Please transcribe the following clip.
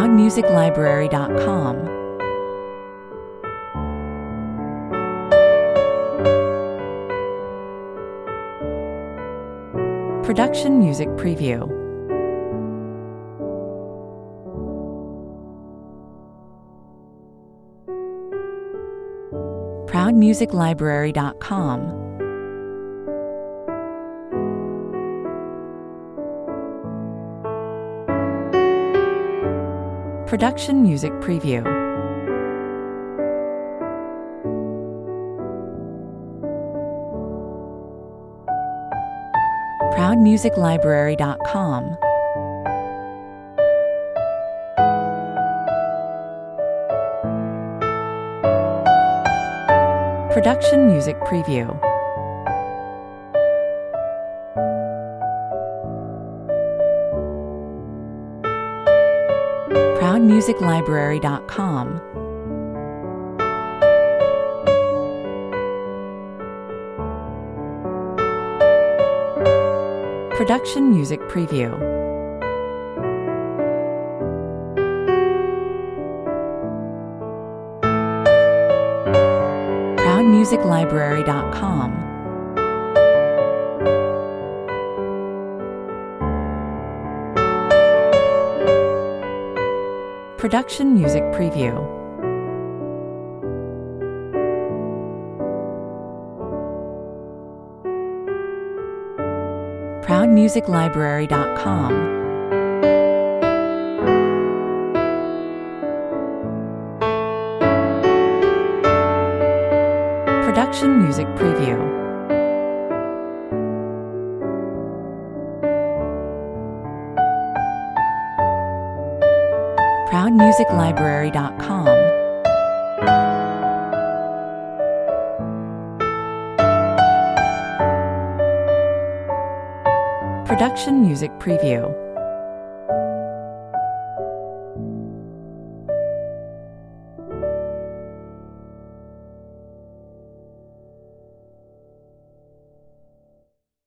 ProudMusicLibrary.com. Production Music Preview. ProudMusicLibrary.com. Production Music Preview. ProudMusicLibrary.com. Production Music Preview. ProudMusicLibrary.com. Production Music Preview. ProudMusicLibrary.com. Production Music Preview. ProudMusicLibrary.com. Production Music Preview. ProudMusicLibrary.com. Production Music Preview.